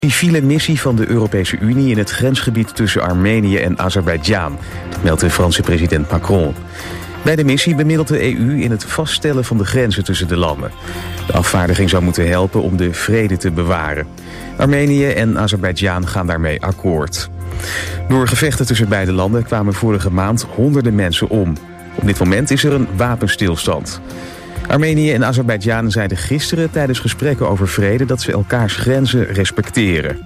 Civiele missie van de Europese Unie in het grensgebied tussen Armenië en Azerbeidzjan, meldt de Franse president Macron. Bij de missie bemiddelt de EU in het vaststellen van de grenzen tussen de landen. De afvaardiging zou moeten helpen om de vrede te bewaren. Armenië en Azerbeidzjan gaan daarmee akkoord. Door gevechten tussen beide landen kwamen vorige maand honderden mensen om. Op dit moment is er een wapenstilstand. Armenië en Azerbeidzjan zeiden gisteren tijdens gesprekken over vrede dat ze elkaars grenzen respecteren.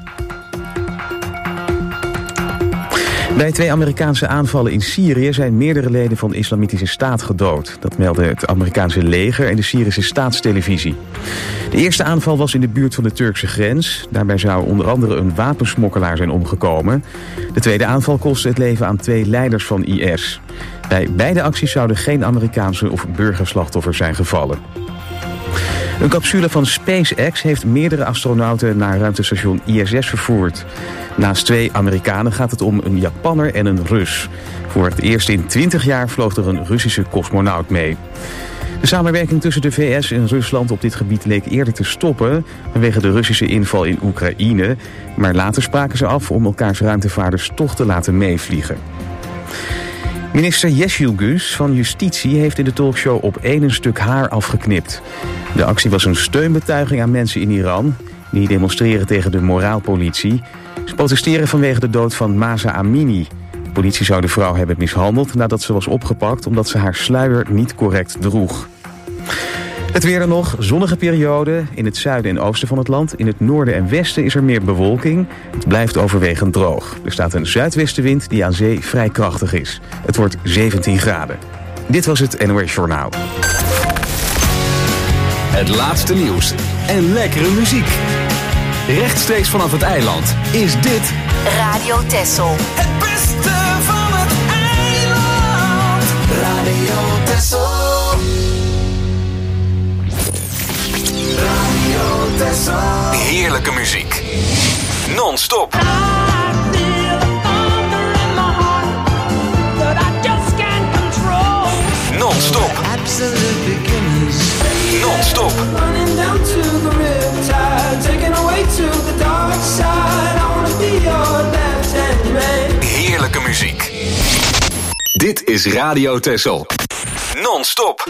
Bij 2 Amerikaanse aanvallen in Syrië zijn meerdere leden van de Islamitische Staat gedood. Dat meldden het Amerikaanse leger en de Syrische staatstelevisie. De eerste aanval was in de buurt van de Turkse grens. Daarbij zou onder andere een wapensmokkelaar zijn omgekomen. De tweede aanval kostte het leven aan 2 leiders van IS. Bij beide acties zouden geen Amerikaanse of burgerslachtoffers zijn gevallen. Een capsule van SpaceX heeft meerdere astronauten naar ruimtestation ISS vervoerd. Naast 2 Amerikanen gaat het om een Japanner en een Rus. Voor het eerst in 20 jaar vloog er een Russische cosmonaut mee. De samenwerking tussen de VS en Rusland op dit gebied leek eerder te stoppen vanwege de Russische inval in Oekraïne. Maar later spraken ze af om elkaars ruimtevaarders toch te laten meevliegen. Minister Yeşilgöz van Justitie heeft in de talkshow op 1 een stuk haar afgeknipt. De actie was een steunbetuiging aan mensen in Iran die demonstreren tegen de moraalpolitie. Ze protesteren vanwege de dood van Mahsa Amini. De politie zou de vrouw hebben mishandeld nadat ze was opgepakt omdat ze haar sluier niet correct droeg. Het weer dan nog, zonnige periode in het zuiden en oosten van het land. In het noorden en westen is er meer bewolking. Het blijft overwegend droog. Er staat een zuidwestenwind die aan zee vrij krachtig is. Het wordt 17 graden. Dit was het NOS Journaal. Het laatste nieuws en lekkere muziek. Rechtstreeks vanaf het eiland is dit Radio Texel. Het beste van het eiland. Radio Texel. Radio Texel. heerlijke muziek. Non-stop. Non-stop. Non-stop. Running down to the riptide, taken away to the dark side. I wanna be your left-hand man. Heerlijke muziek. Dit is Radio Texel. Non-stop.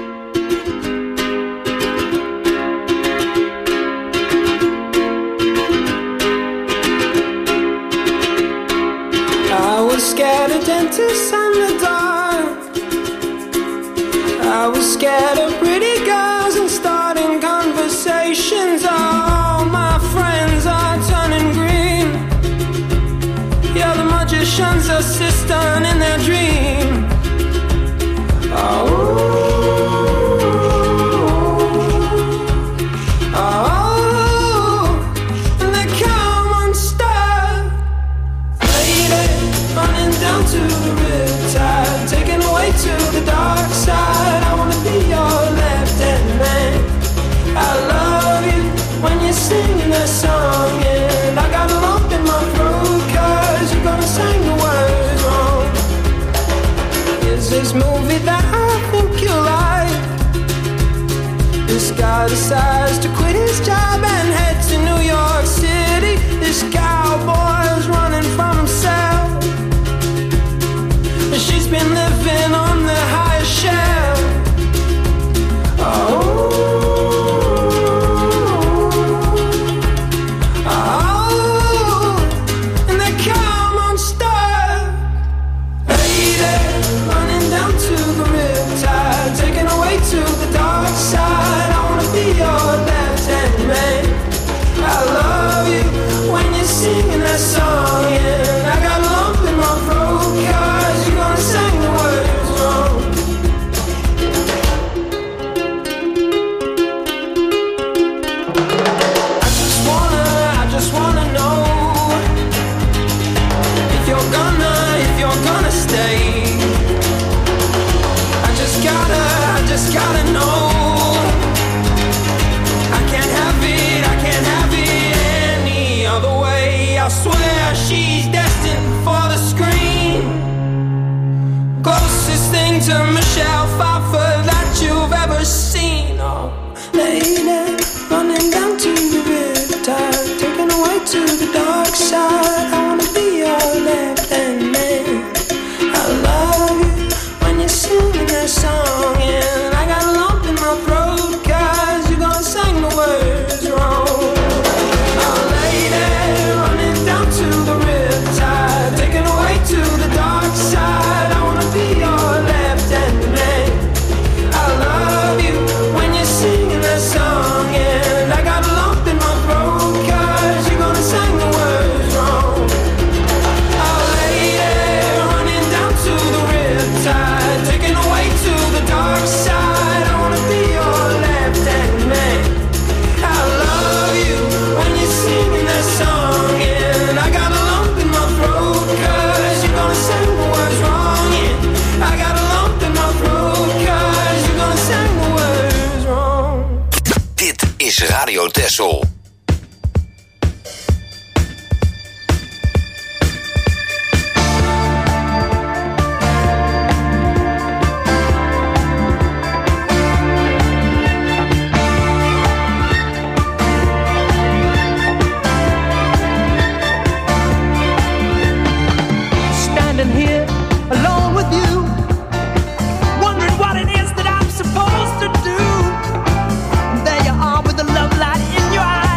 I was scared of dentists and the dark. I was scared of pretty girls and starting conversations. All my friends are turning green. Yeah, the magician's assistant in their dream. To the riptide, taken away to the dark side. I wanna be your left-hand man. I love you when you're singing that song, and I got a lump in my throat 'cause you're gonna sing the words wrong. Is this movie that I think you like? This guy decides to quit his job and head to New York City. This cowboy's running from himself. She's been living on the highest shelf. And they come unstuck. Lady, running down to the riptide, taken away to the dark side. I wanna be your left-hand man. I love you when you're singing that song, and I got a lump in my throat 'cause you're gonna sing the words wrong. I just wanna know if you're gonna stay. I just gotta know. I can't have it any other way. I swear she's destined for the screen. Closest thing to Michelle Pfeiffer that you've ever seen. Oh, lady, running down to the riptide, taken away to the dark side. I wanna be your left-hand man. I love you when you're singing that song, and I got a lump in my throat 'cause you're gonna sing the words wrong. Oh lady, running down to the riptide, taken away to the dark side. I wanna be your left-hand man. I love you when you're singing that song, and I got a lump in my throat 'cause you're gonna sing the words wrong. Oh lady, running down to the riptide, taken away to the dark side. I wanna be your left-hand man. I love you when you're singing that song, and I got a lump in my throat 'cause you're gonna sing the words wrong. Yeah, I got a lump in my throat 'cause you're gonna sing the words wrong. Dit is Radio Texel. Standing here alone with you, wondering what it is that I'm supposed to do. And there you are with the love light in your eyes.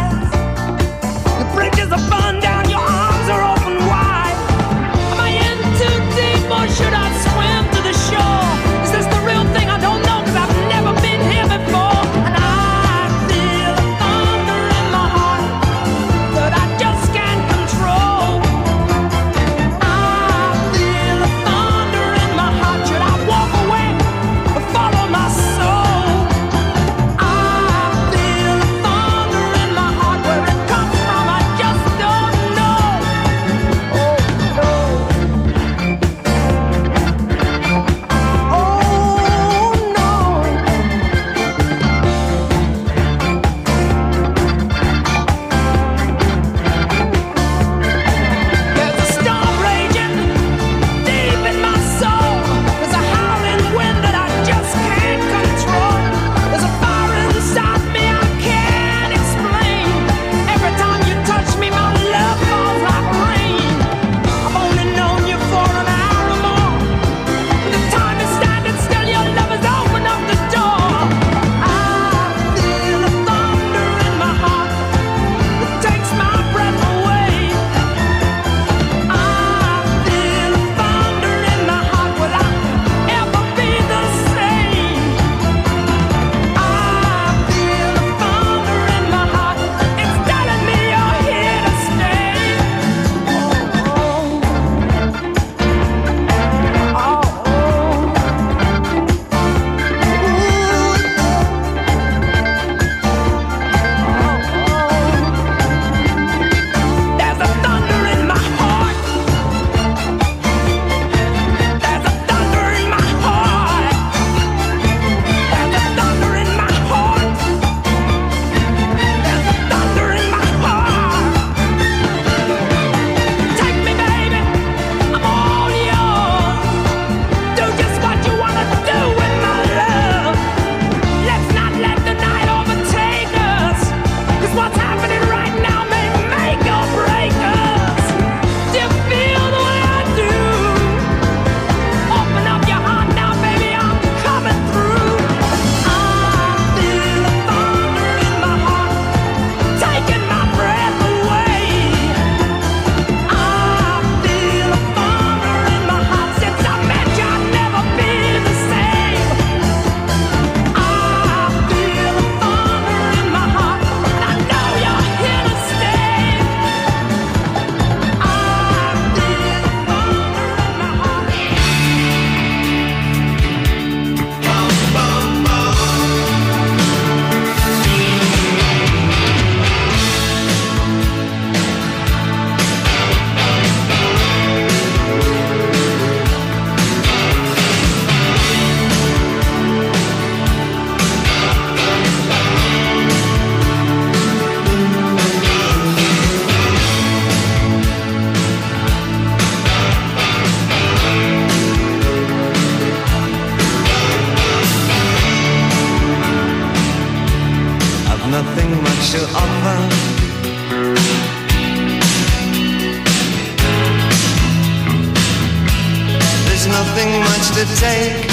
much to take.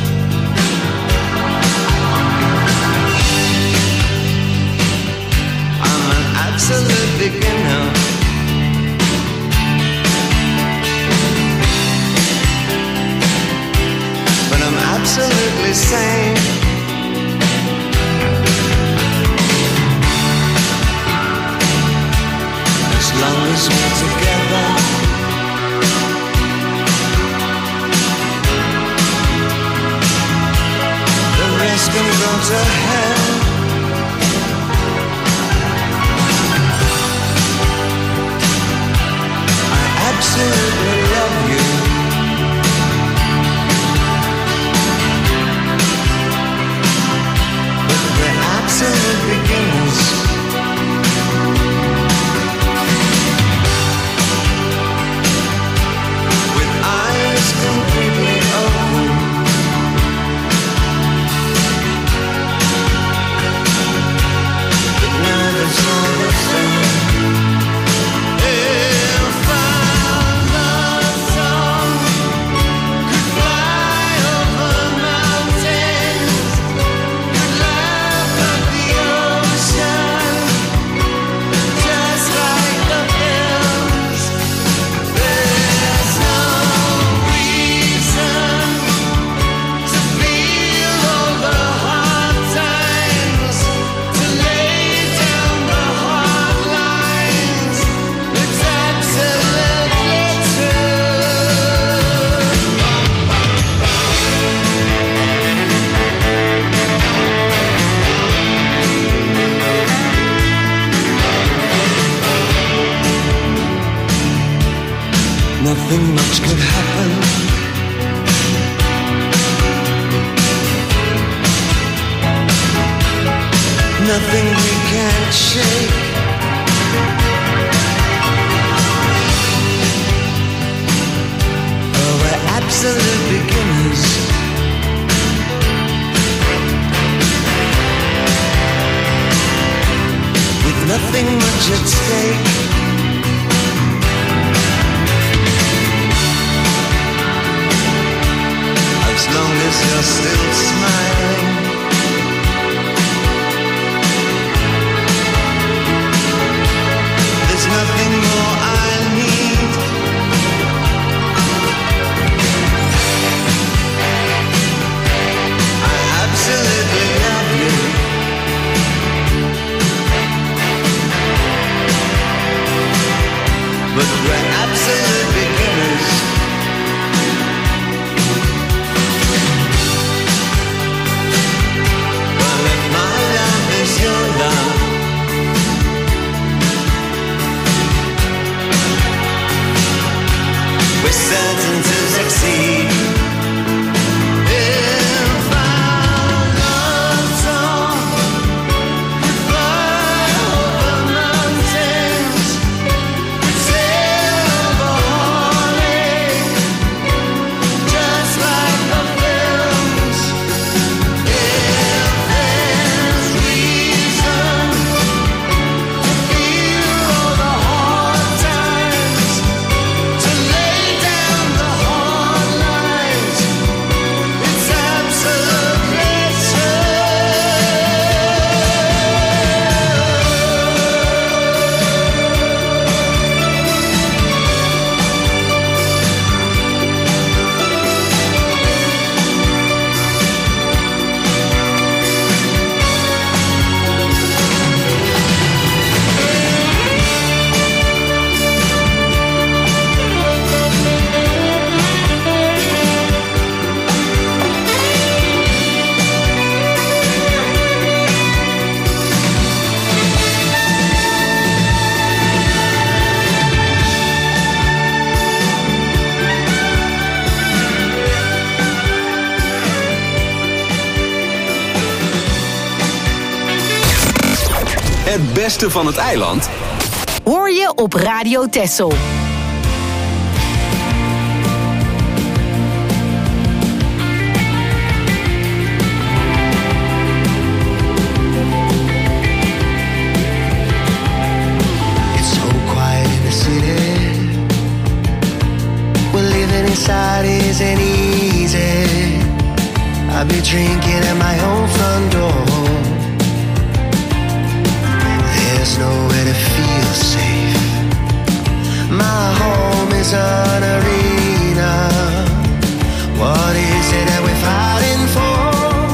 I'm an absolute beginner. But I'm absolutely sane. As long as we're together, the rest can go to hell. I absolutely love you. But we're absolute beginners. Completely open, but now there's all the same. If our love song could fly over mountains, could laugh at the ocean, just like the hills, there's no nothing much could happen. Nothing we can't shake. Oh, we're absolute beginners. With nothing much at stake. As long as you're still smiling, there's nothing more I need. I absolutely love you. But we're absolute beginners. We're certain to succeed. If our love song could fly over mountains, could sail over heartache, just like the films. If there's reason to feel all the hard times, to lay down the hard lines, it's absolutely true. Het beste van het eiland hoor je op Radio Texel. It's so quiet in the city. Well, living inside isn't easy. I'll be drinking at my own front door. There's nowhere to feel safe. My home is an arena. What is it that we're fighting for?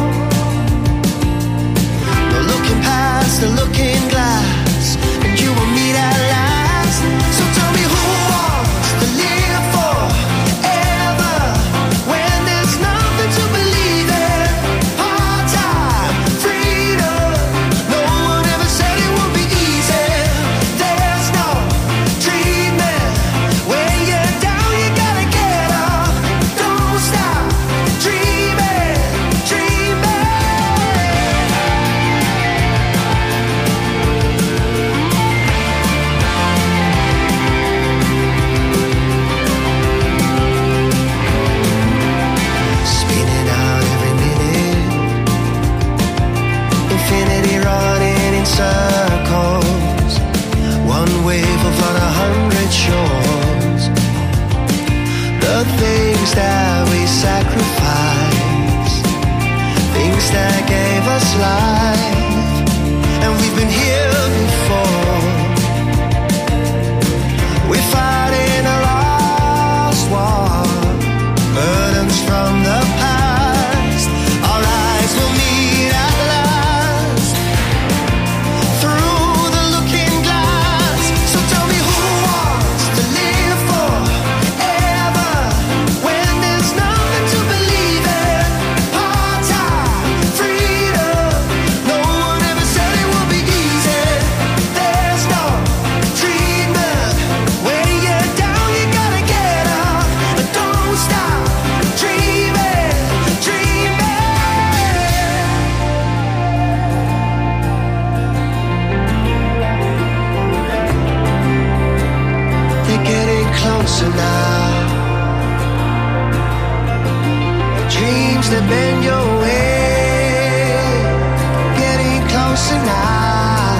No looking past the looking glass, and you will meet at last. So tell me who wants to live forever when there's nothing to believe in. Part-time freedom. No one ever said it would be easy. There's no treatment. When you're down, you gotta get up. Don't stop dreaming, dreaming. Spinning out every minute, infinity running in circles. One wave of on 100 shores. The things that we sacrifice, things that gave us life, and we've been here before. We're fighting a lost war, burdens from the past. Our eyes will meet at last through the looking glass. So tell me who wants to live forever when there's nothing to believe in. Part-time freedom. No one ever said it would be easy. There's no treatment. When you're down, you gotta get up. But don't stop dreaming, dreaming. They're getting closer now. Dreams that bend your way, getting closer now.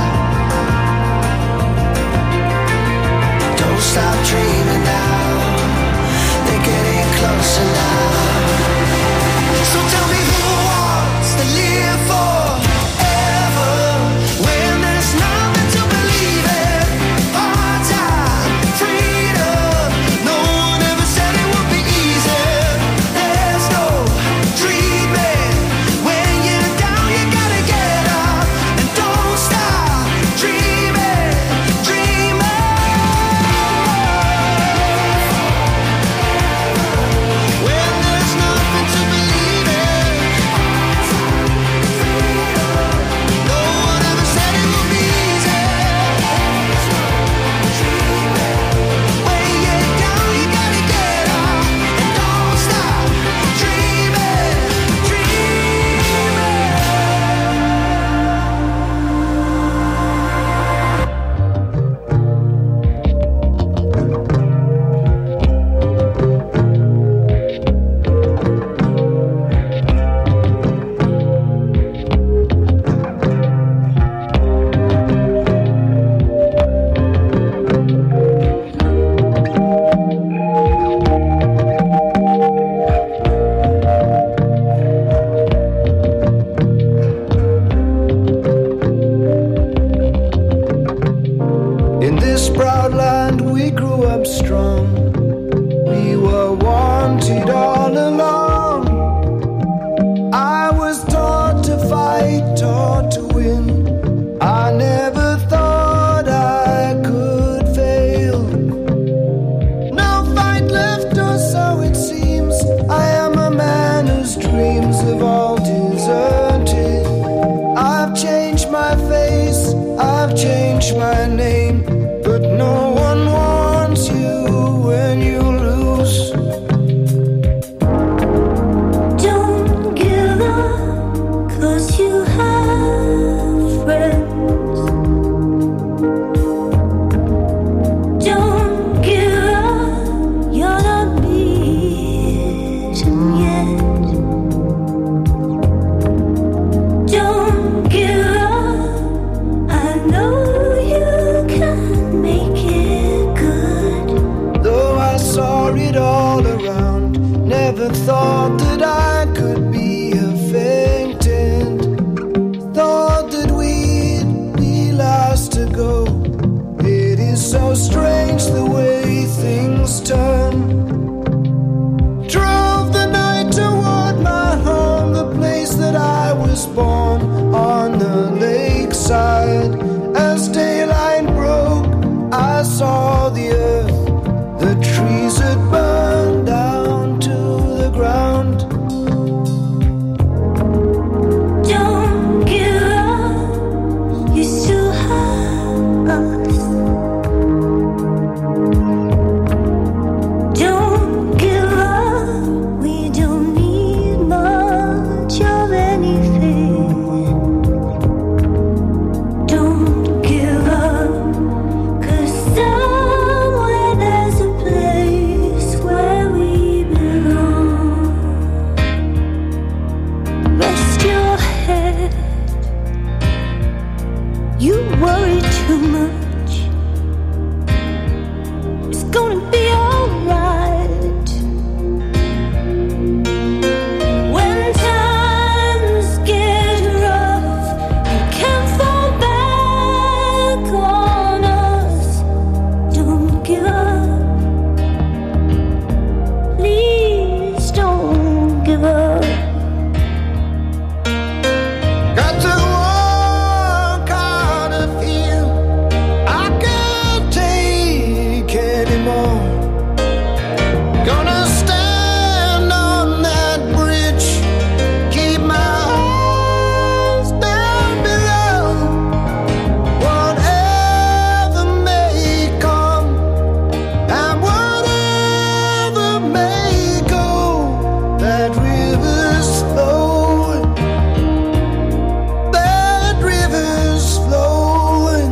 Don't stop dreaming now. They're getting closer now. So tell me who wants to live forever when there's nothing to believe in. Part-time freedom. No one ever said it would be easy. There's no dreaming. When you're down, you gotta get up. And don't so strange the way things turn. Drove the night toward my home, the place that I was born, on the lakeside. As daylight broke, I saw the earth, the trees had burned down to the ground. Don't give up, you still have us. Don't give up, we don't need much of anything. Don't give up, 'cause somewhere there's a place where we belong. Rest your head, you worry too much. It's gonna be alright. When times get rough, you can't fall back on us. Don't give up, please don't give up. Got to walk out of here, I can't take anymore. Gonna stand on that bridge, keep my eyes down below. Whatever may come and whatever may go, that river's flowing, that river's flowing.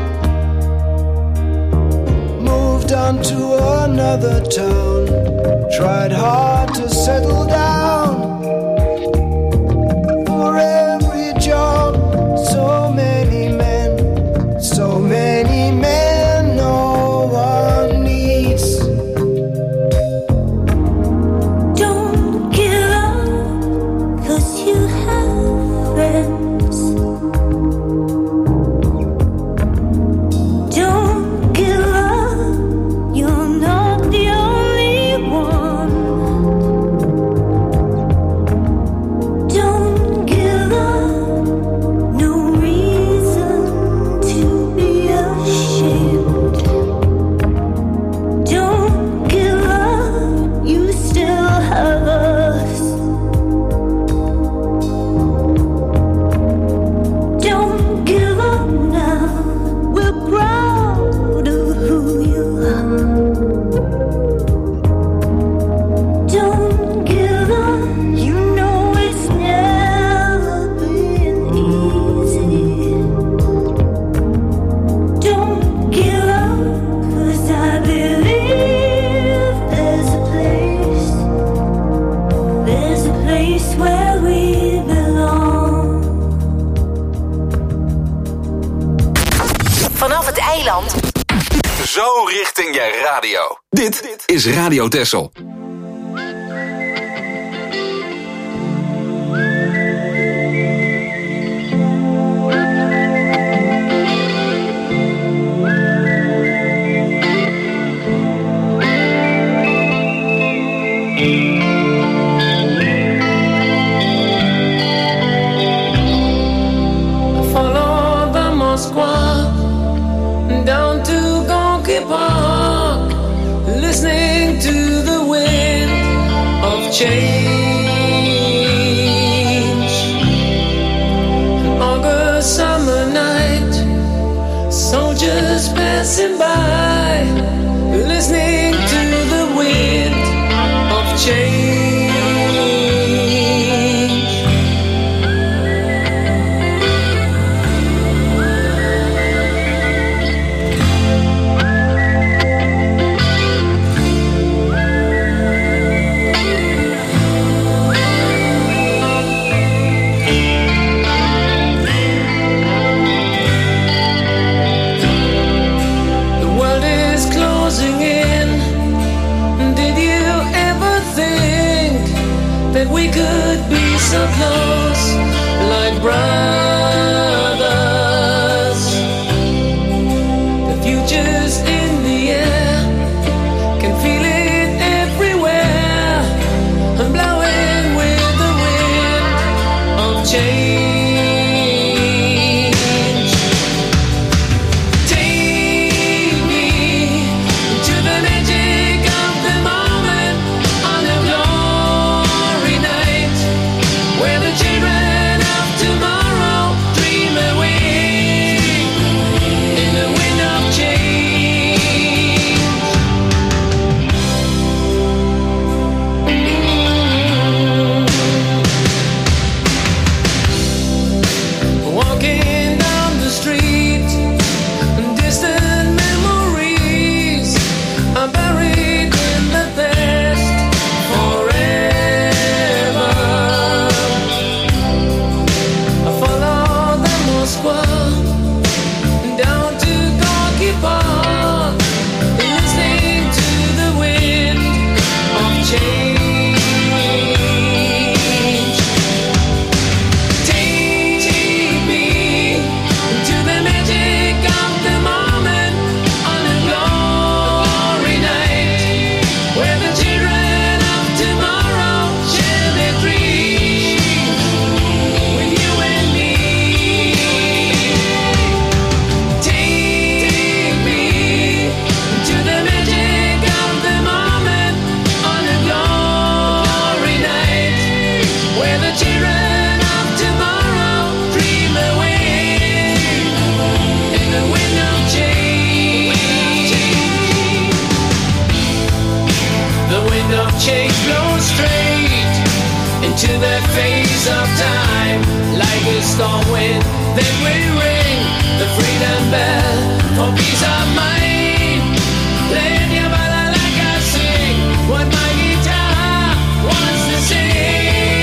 Moved on to another town, tried hard to settle down. For every job, so many men no one needs. Don't give up, 'cause you have friends. Don't give up, you're not the only one. Don't give up, no reason to be ashamed. Don't give up, you still have us. Don't give up now, we're proud of who you are. Don't give up, you know it's never been easy. Don't give up, 'cause I believe there's a place where we belong. Vanaf het eiland Zo richting je radio. Dit is Radio Texel. Follow the Moskwa down to Gonky Park, listening to the wind of change. An August summer night, soldiers passing by, listening to the wind of change. The world change blows straight into the face of time. Like a storm wind, then we ring the freedom bell for peace of mind. Playing your bala like I sing what my guitar wants to sing.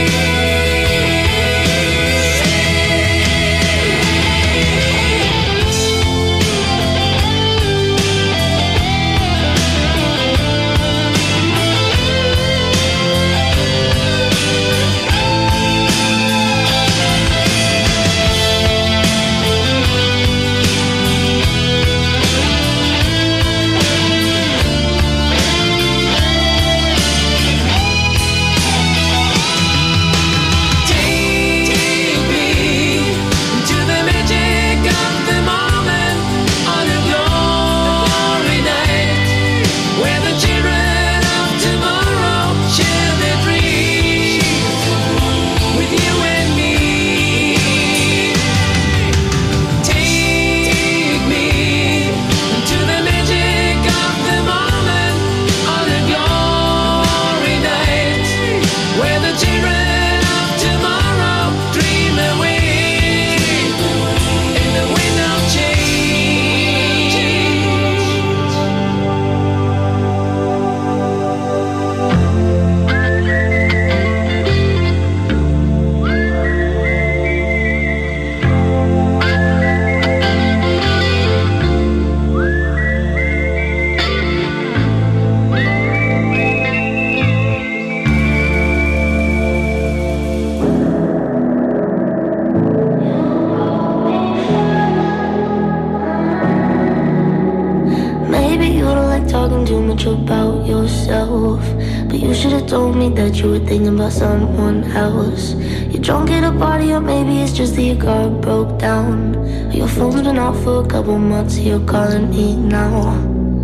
About yourself, but you should have told me that you were thinking about someone else. You're drunk at a party, or maybe it's just that your car broke down. Or your phone's been off for a couple months, you're calling me now.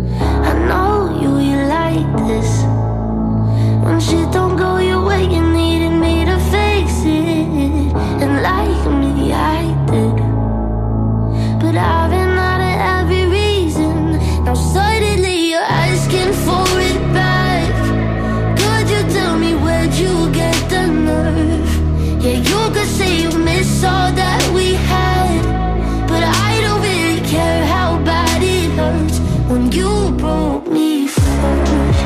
I know you like this. When shit don't go your way, you needed me to fix it. And like me, I did. But I've been out of every reason. Now suddenly you're asking for it back. Could you tell me where'd you get the nerve? Yeah, you could say you miss all that we had, but I don't really care how bad it hurts when you broke me first.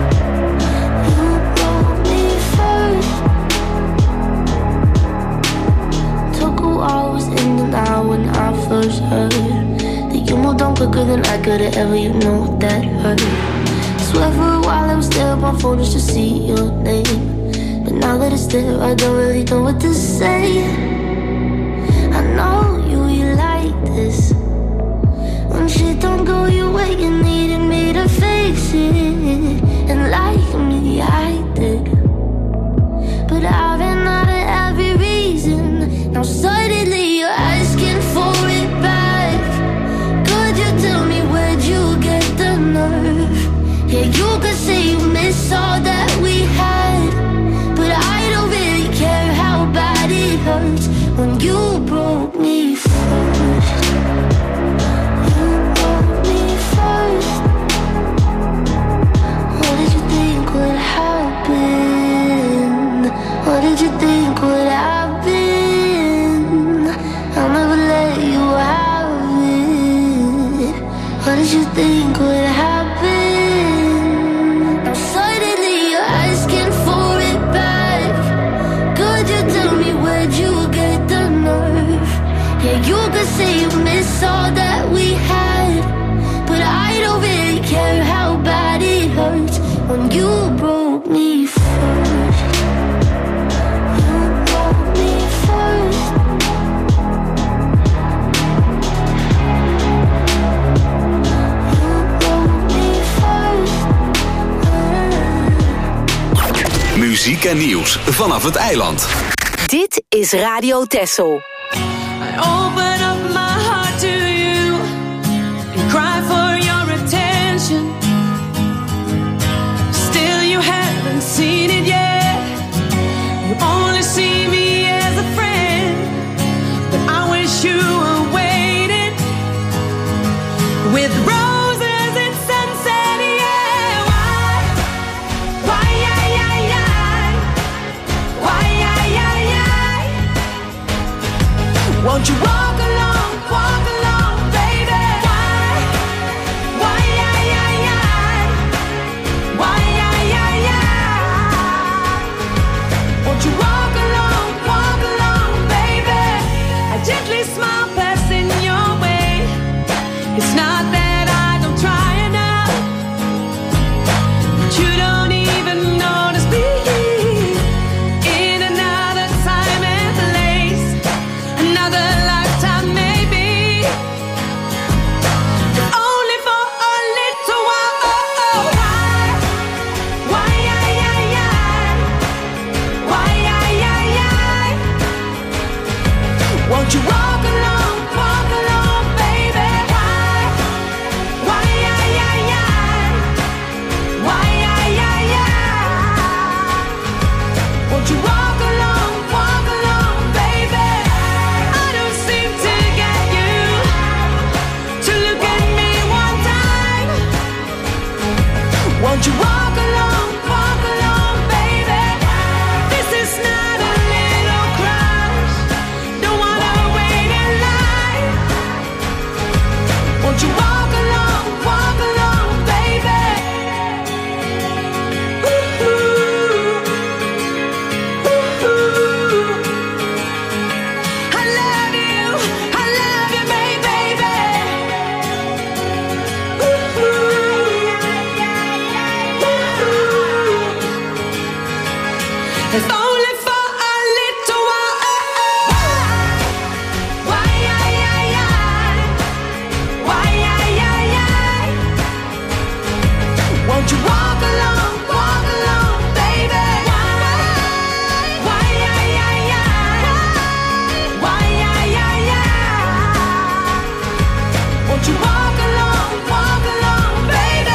You broke me first. Took a while, was in the now when I first heard that you moved on quicker than I could've ever, you know that hurt. Swear for a while I was there on my phone just to see your name, but now that it's there I don't really know what to say. I know you like this. When shit don't go your way, you needed me to fix it. And like me, I did. But I've been out of every reason. Now suddenly you're asking for it back. Could you tell me where'd you get the nerve? Yeah, you could say you miss all that we had, but I don't really care how bad it hurts when you broke me first. You broke me first. What did you think would happen? What did you think would happen? I'll never let you have it. What did you think would happen? Now suddenly you're asking for it back. Could you tell me where'd you get the nerve? Yeah, you could say you miss all that we had, but I don't really care how bad it hurts when you broke me first. You broke me first. You broke me first. Muziek en nieuws vanaf het eiland. Dit is Radio Texel. I open up my heart to you and cry for your attention. Still you haven't seen it yet. You only see me as a friend, but I wish you were waiting with roses and sunset. Yeah, why Won't you walk along, baby? This is not a little crush. Don't wanna wait in line. Won't you walk along, baby? Ooh, ooh, ooh. I love you, baby. If only for a little while. Why, won't you walk along, baby? Why, won't you walk along, baby?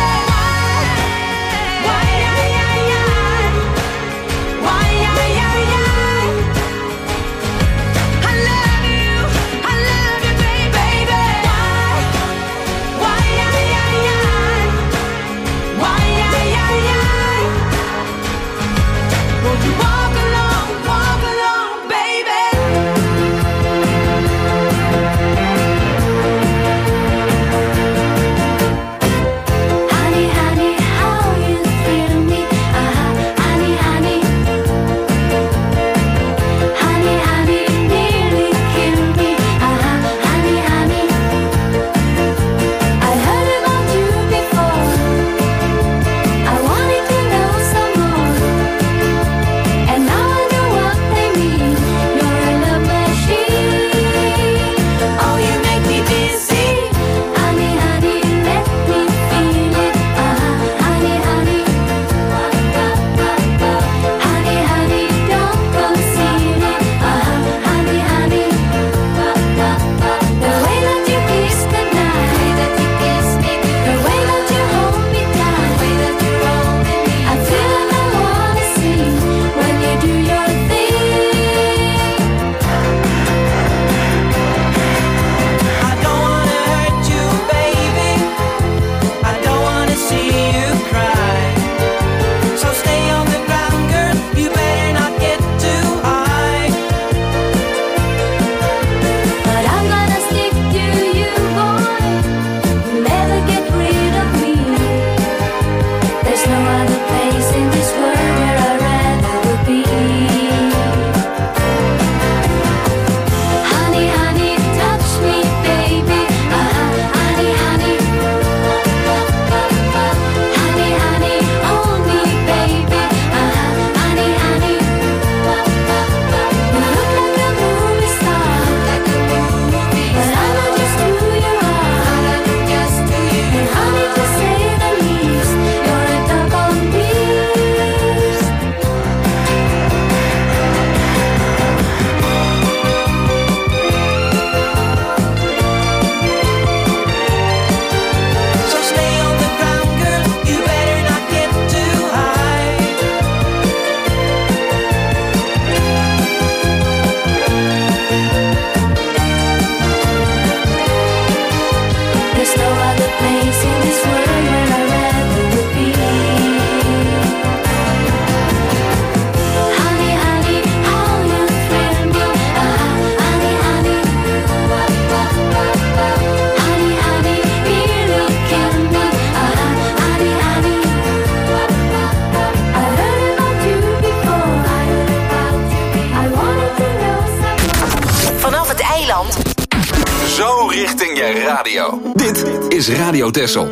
Zo richting je radio. Dit is Radio Texel.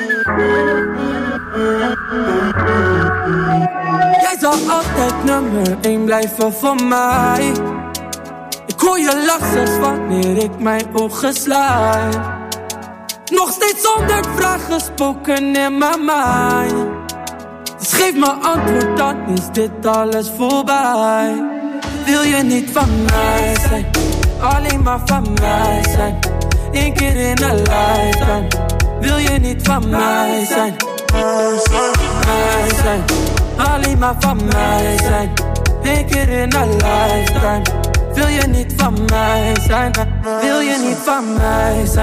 Jij zal altijd nummer 1 blijven voor mij. Ik hoor je lach zelfs wanneer ik mijn ogen sluit. Nog steeds 100 vragen spoken in mijn mind. Dus geef me antwoord, dan is dit alles voorbij. Wil je niet van mij zijn, alleen maar van mij zijn. Eén keer in een lifetime. Wil je niet van mij zijn, mij zijn. Alleen maar van mij zijn. Eén keer in een lifetime. Wil je niet van mij zijn, wil je niet van mij zijn.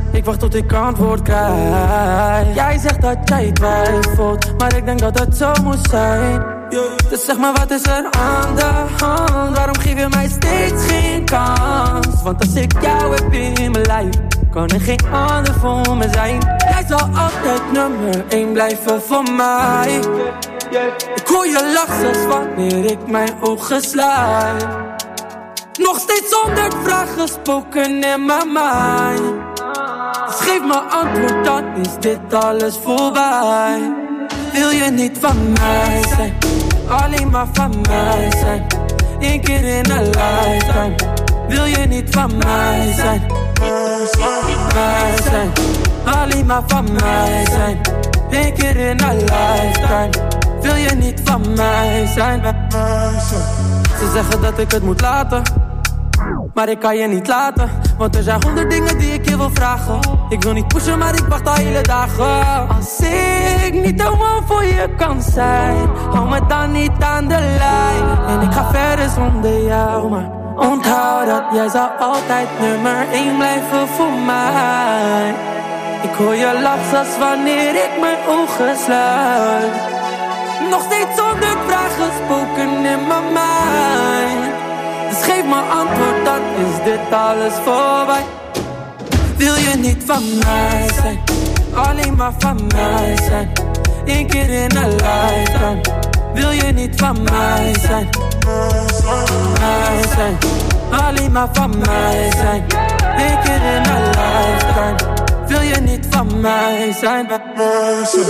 Ik wacht tot ik antwoord krijg. Jij zegt dat jij twijfelt, maar ik denk dat het zo moet zijn. Dus zeg maar, wat is er aan de hand? Waarom geef je mij steeds geen kans? Want als ik jou heb in mijn lijf, kan er geen ander voor me zijn. Jij zal altijd nummer 1 blijven voor mij. Ik hoor je lach zelfs wanneer ik mijn ogen sluit. Nog steeds 100 vragen spoken in mijn mind. Dus geef me antwoord, dan is dit alles voorbij. Wil je niet van mij zijn, alleen maar van mij zijn. 1 keer in een lifetime. Wil je niet van mij zijn, mij zijn. Alleen maar van mij zijn. 1 keer in een lifetime. Wil je niet van mij zijn. Ze zeggen dat ik het moet laten, maar ik kan je niet laten. Want er zijn 100 dingen die ik je wil vragen. Ik wil niet pushen, maar ik wacht al hele dagen. Als ik niet de one voor je kan zijn, hou me dan niet aan de lijn. En ik ga verder zonder jou, maar onthoud dat jij zal altijd nummer 1 blijven voor mij. Ik hoor je lach zelfs wanneer ik mijn ogen sluit. Nog steeds 100 vragen spoken in mijn mind. Dus geef me antwoord, dan is dit alles voorbij. Wil je niet van mij zijn, alleen maar van mij zijn. 1 keer in een lifetime. Wil je niet van mij zijn, mij zijn. Alleen maar van mij zijn. 1 keer in een lifetime. Wil je niet van mij zijn, mij zijn.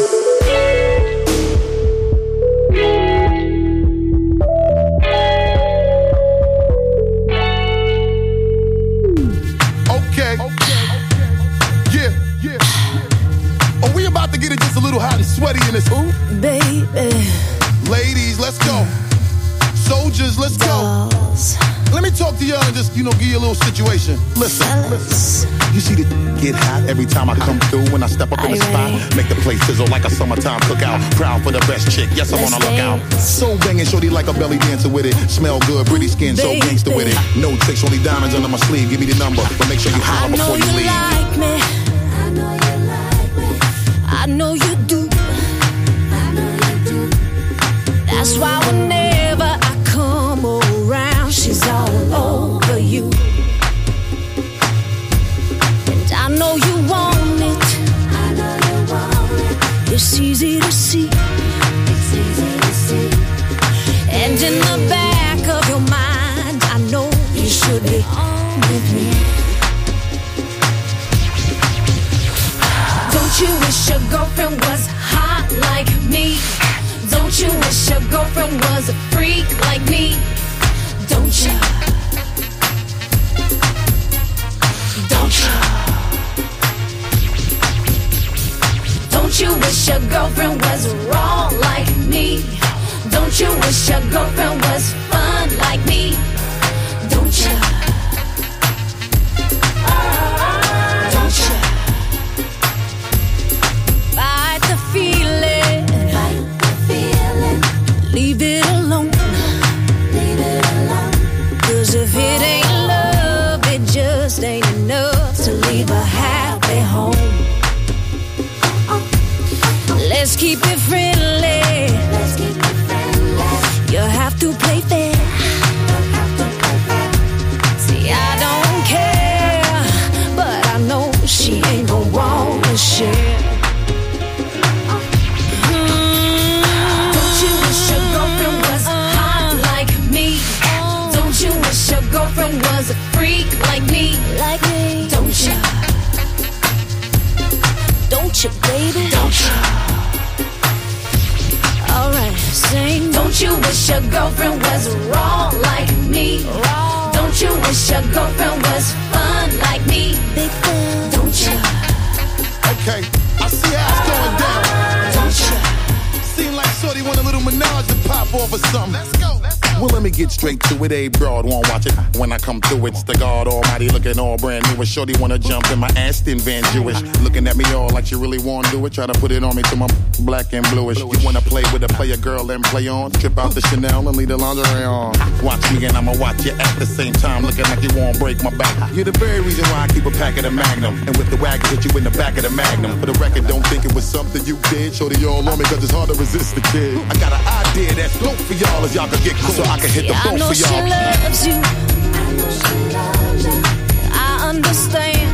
About to get it just a little hot and sweaty in this hoop. Baby. Ladies, let's go. Soldiers, let's go. Let me talk to y'all and just, give you a little situation. Listen. You see the get hot every time I come through. When I step up in the spot, make the place sizzle like a summertime cookout. Proud for the best chick, yes, I'm on a lookout. So banging, shorty like a belly dancer with it. Smell good, pretty skin, so gangster with it. No tricks, only diamonds under my sleeve. Give me the number, but make sure you holler before you leave. Like me. I know you like me. I know you do. I know you do. That's why whenever I come around, she's all over you. And I know you want it. I know you want it. It's easy to see. It's easy to see. And in the back of your mind, I know you should be on with me. Don't you wish your girlfriend was hot like me? Don't you wish your girlfriend was a freak like me? Don't you? Don't you? Don't you wish your girlfriend was wrong like me? Don't you wish your girlfriend was fun like me? Don't you? Don't you? Fight the feeling. Fight the feeling. Leave it alone. Leave it alone. 'Cause if it ain't love, it just ain't enough to leave a happy home. Let's keep it friendly. Let's keep it friendly. You have to play fair. See, I don't care, but I know she ain't gon' wanna share. Don't you wish your girlfriend was hot like me? Don't you wish your girlfriend was a freak like me? Like me? Don't you? Don't you, baby? Don't you? Alright, sing. Don't you wish your girlfriend was wrong like me? Wrong. Don't you wish your girlfriend was fun like me? Big fun. Don't you? Okay, I see how it's going down. Don't you? Seem like shorty want a little menage to pop off or something. Let's go, let's go. Well, let me get straight to it. A broad won't watch it when I come through. It's the God Almighty looking all brand new. And shorty wanna jump in my Aston Van Jewish. Looking at me all like she really wanna do it. Try to put it on me till my black and bluish. You wanna play with a player girl and play on? Trip out the Chanel and leave the lingerie on. Watch me and I'ma watch you at the same time. Looking like you won't break my back. You're the very reason why I keep a pack of the Magnum. And with the wagon, hit you in the back of the Magnum. For the record, don't think it was something you did. Shorty all on me cause it's hard to resist the kid. I got an idea that's dope for y'all as y'all can get cool. So I can hit the boat for y'all. I know she loves you. I understand.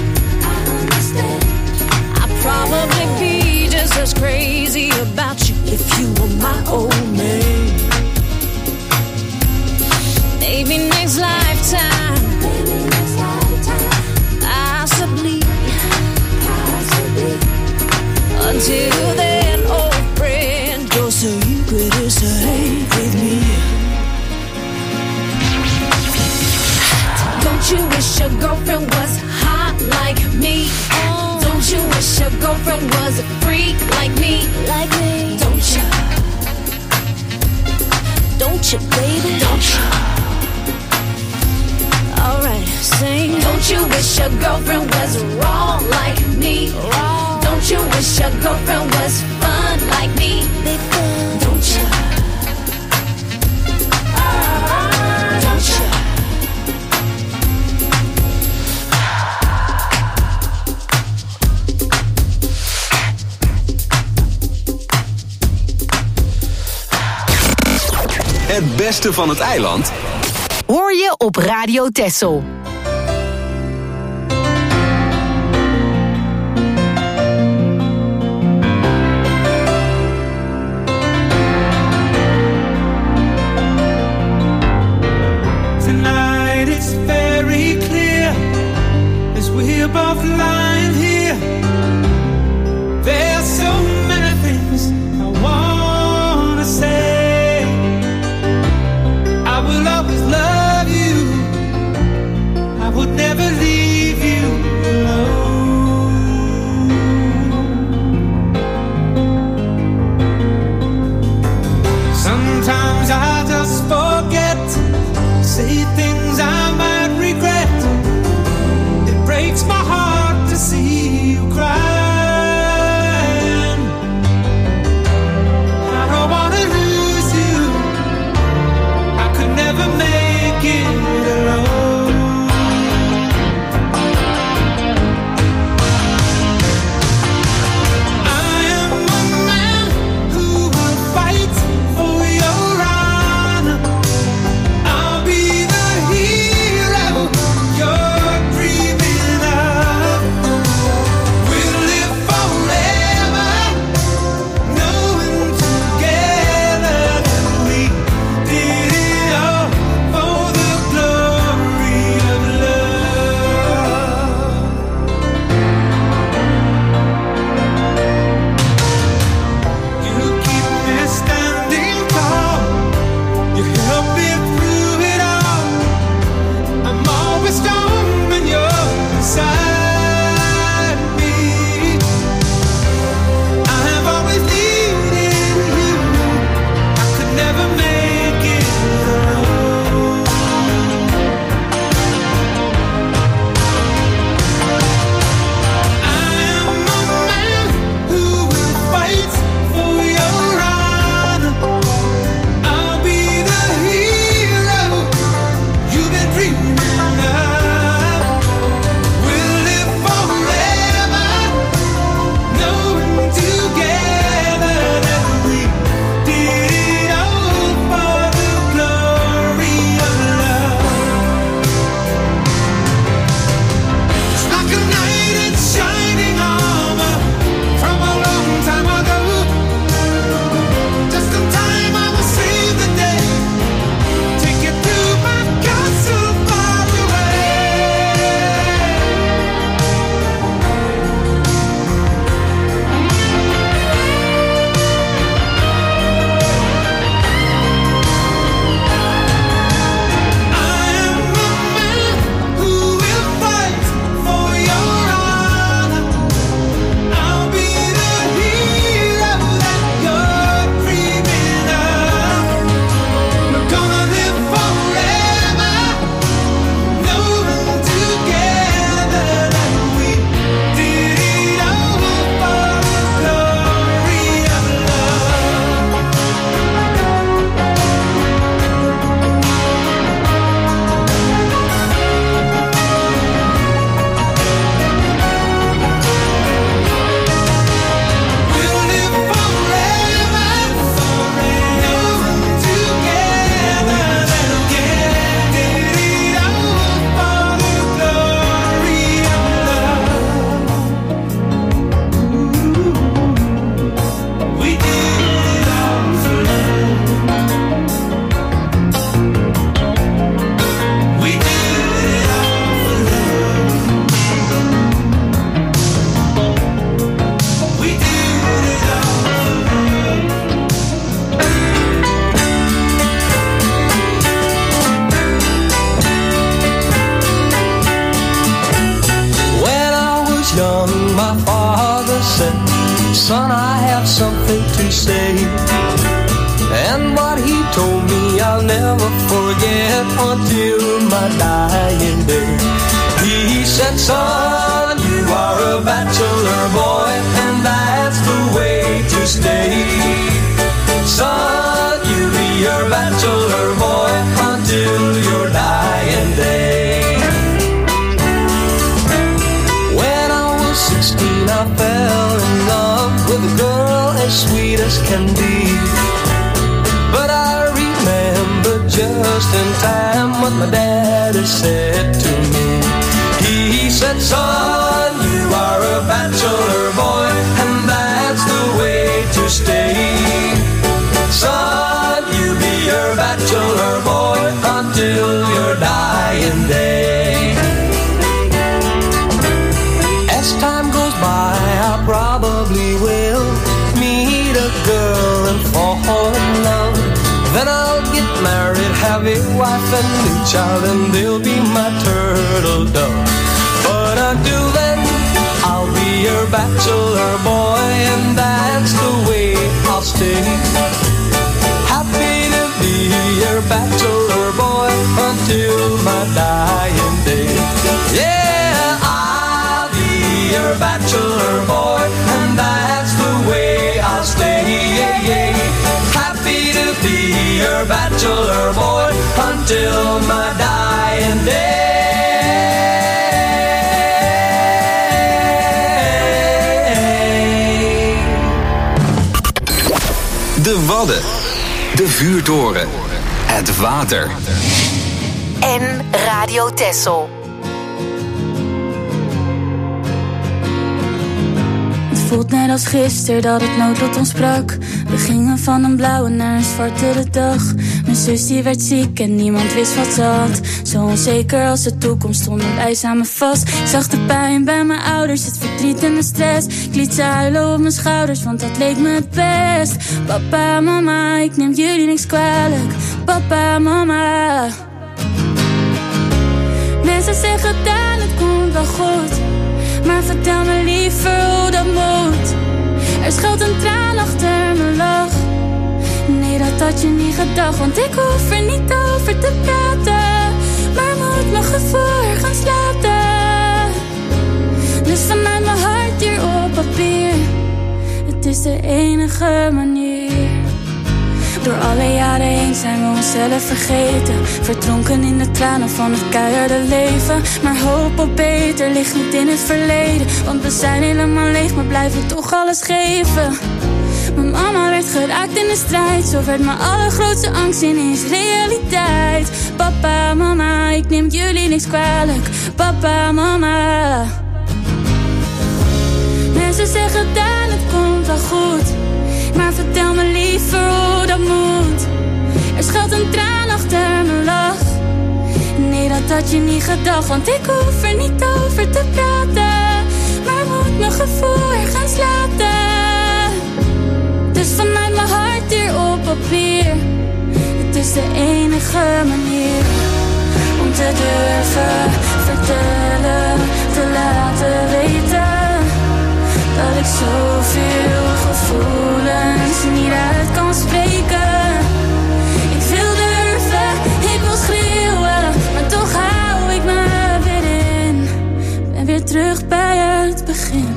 I'd probably be just as crazy about you if you were my old man. Maybe next lifetime. Possibly. Until then, old friend, your secret is safe with me. Don't you wish your girlfriend was hot like me? Don't you wish your girlfriend was a freak like me? Like me? Don't you? Don't you, baby? Don't you? Alright, sing. Don't you wish your girlfriend was raw like me? Raw. Don't you wish your girlfriend was fun like me? Big fun. Don't you? Don't you? Het beste van het eiland hoor je op Radio Texel. Tonight it's very clear as we're both lying here. There's so many things I wanna say. I will always love you. stay. And what he told me I'll never forget until my dying day. He said, son, you are a bachelor boy, and that's the way to stay. Son, you be your bachelor boy until your dying day. When I was 16, I fell in love with a girl as sweet as can be. But I remember just in time what my daddy said to me. He said, son, you are a bachelor boy, and that's the way to stay. Son, you be your bachelor boy until your dying day. As time goes by, I probably will meet a girl and fall in love. Then I'll get married, have a wife and a child, and they'll be my turtle dove. But until then, I'll be your bachelor boy, and that's the way I'll stay. Happy to be your bachelor boy until my dying day. Yeah, I'll be your bachelor boy, and that's the way I'll stay. Yeah, yeah. Happy to be your bachelor boy until my dying day. De Wadden, de vuurtoren, het water. En Radio Texel. Het voelt net als gisteren dat het noodlot ons sprak. We gingen van een blauwe naar een zwartere dag. Mijn zus die werd ziek en niemand wist wat ze had. Zo onzeker als de toekomst stonden wij samen vast. Ik zag de pijn bij mijn ouders, het verdriet en de stress. Ik liet ze huilen op mijn schouders, want dat leek me het best. Papa, mama, ik neem jullie niks kwalijk. Papa, mama. Mensen zeggen dan, het komt wel goed. Maar vertel me liever hoe dat moet. Er schuilt een traan achter mijn lach. Nee, dat had je niet gedacht, want ik hoef er niet over te praten. Maar moet mijn gevoel ergens laten. Dus vanuit mijn hart hier op papier. Het is de enige manier. Door alle jaren heen zijn we onszelf vergeten. Verdronken in de tranen van het keiharde leven. Maar hoop op beter ligt niet in het verleden. Want we zijn helemaal leeg, maar blijven toch alles geven. Mijn mama werd geraakt in de strijd. Zo werd mijn allergrootste angst ineens realiteit. Papa, mama, ik neem jullie niks kwalijk. Papa, mama. Mensen zeggen dan, het komt wel goed. Maar vertel me liever hoe dat moet. Er schuilt een traan achter mijn lach. Nee, dat had je niet gedacht, want ik hoef er niet over te praten. Maar moet mijn gevoel ergens laten. Dus vanuit mijn hart hier op papier. Het is de enige manier om te durven vertellen, te laten weten dat ik zoveel gevoelens niet uit kan spreken. Ik wil durven, ik wil schreeuwen, maar toch hou ik me weer in. Ben weer terug bij het begin.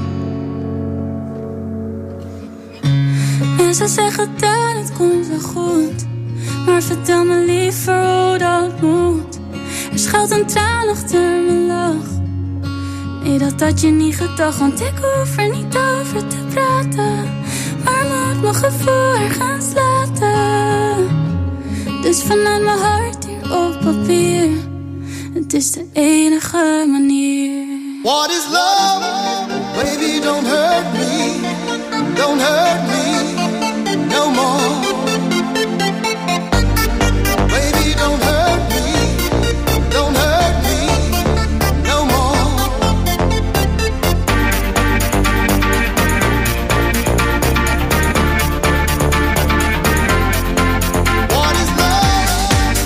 Mensen zeggen dat het komt wel goed, maar vertel me liever hoe dat moet. Er schuilt een traan achter mijn lach. Nee, dat had je niet gedacht, want ik hoef er niet over te praten. Maar moet mijn gevoel ergens laten. Dus vanuit mijn hart hier op papier. Het is de enige manier. What is love? Baby, don't hurt me. Don't hurt me no more. Baby, don't hurt me. Don't hurt me no more. What is love?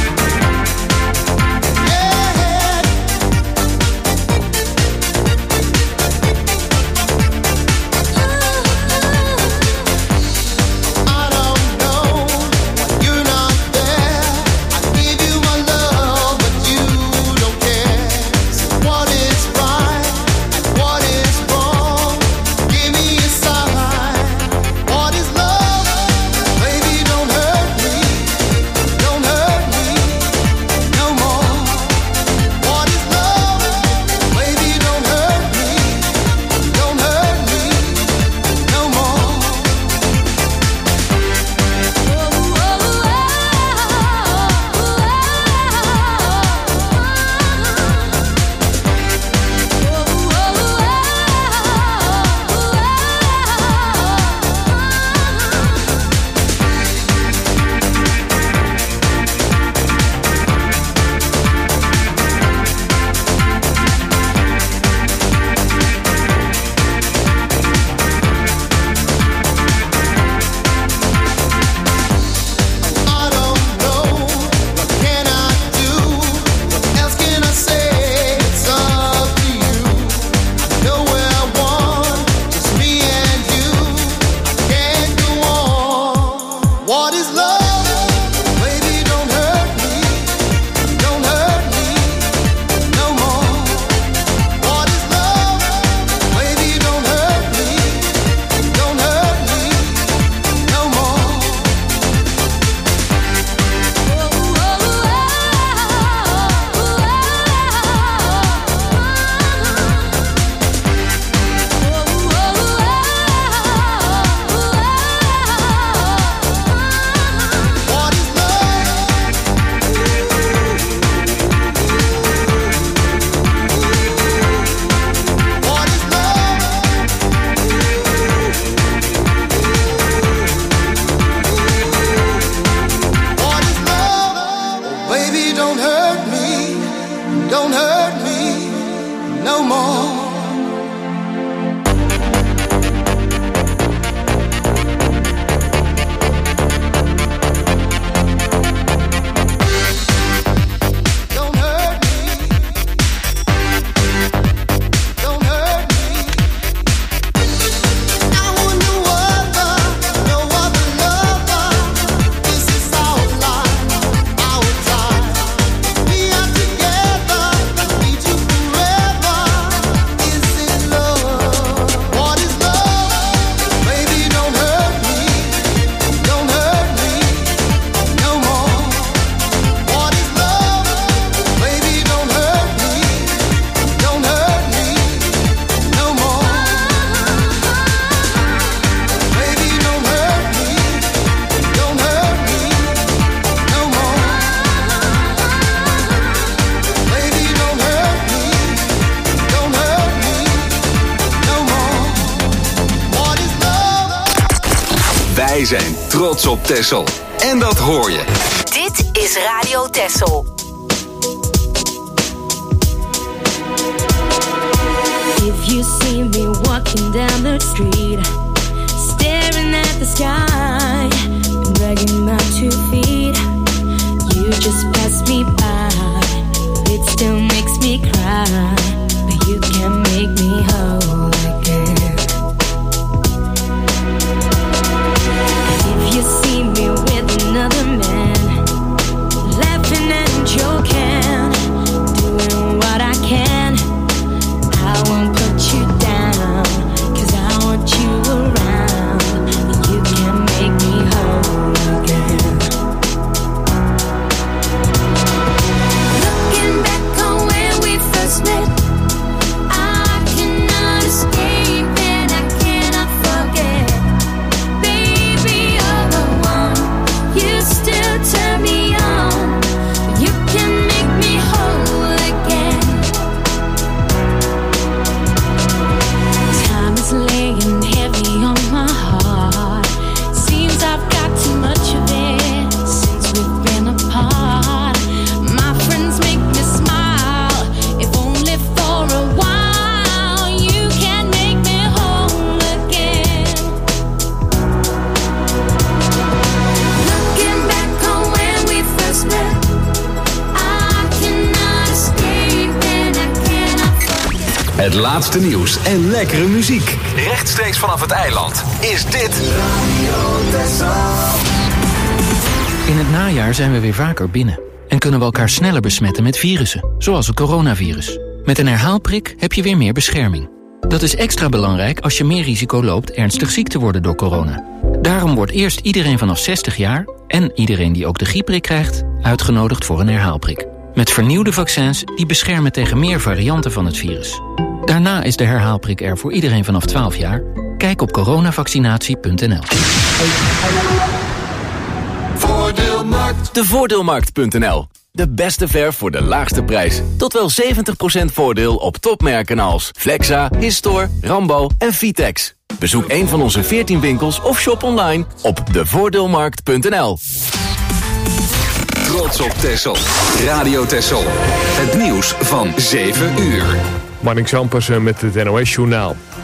Yeah. Wij zijn trots op Texel. En dat hoor je. Dit is Radio Texel. If you see me walking down the street, staring at the sky, dragging my 2 feet, you just pass me by. It still makes me cry, but you can make me whole again. If you see me with another man, laughing and joking, doing what I can, I won't put you down, 'cause I want you around. You can make me whole again. Looking back on when we first met, I cannot escape and I cannot forget. Baby, you're the one, you still turn me on. You can make me whole again. Time is laying heavy on my heart. Seems I've got too much of it since we've been apart. My friends make me smile, if only for a while. You can make me whole again. Looking back on when we first met, I cannot escape and I cannot forget. Het laatste nieuws en lekkere muziek. Rechtstreeks vanaf het eiland is dit In het najaar zijn we weer vaker binnen en kunnen we elkaar sneller besmetten met virussen, zoals het coronavirus. Met een herhaalprik heb je weer meer bescherming. Dat is extra belangrijk als je meer risico loopt ernstig ziek te worden door corona. Daarom wordt eerst iedereen vanaf 60 jaar en iedereen die ook de griepprik krijgt uitgenodigd voor een herhaalprik. Met vernieuwde vaccins die beschermen tegen meer varianten van het virus. Daarna is de herhaalprik er voor iedereen vanaf 12 jaar. Kijk op coronavaccinatie.nl. Devoordeelmarkt.nl. De beste verf voor de laagste prijs. Tot wel 70% voordeel op topmerken als Flexa, Histor, Rambo en Vitex. Bezoek een van onze 14 winkels of shop online op devoordeelmarkt.nl. Trots op Texel. Radio Texel. Het nieuws van 7 uur. Marnix Ampersen met het NOS-journaal.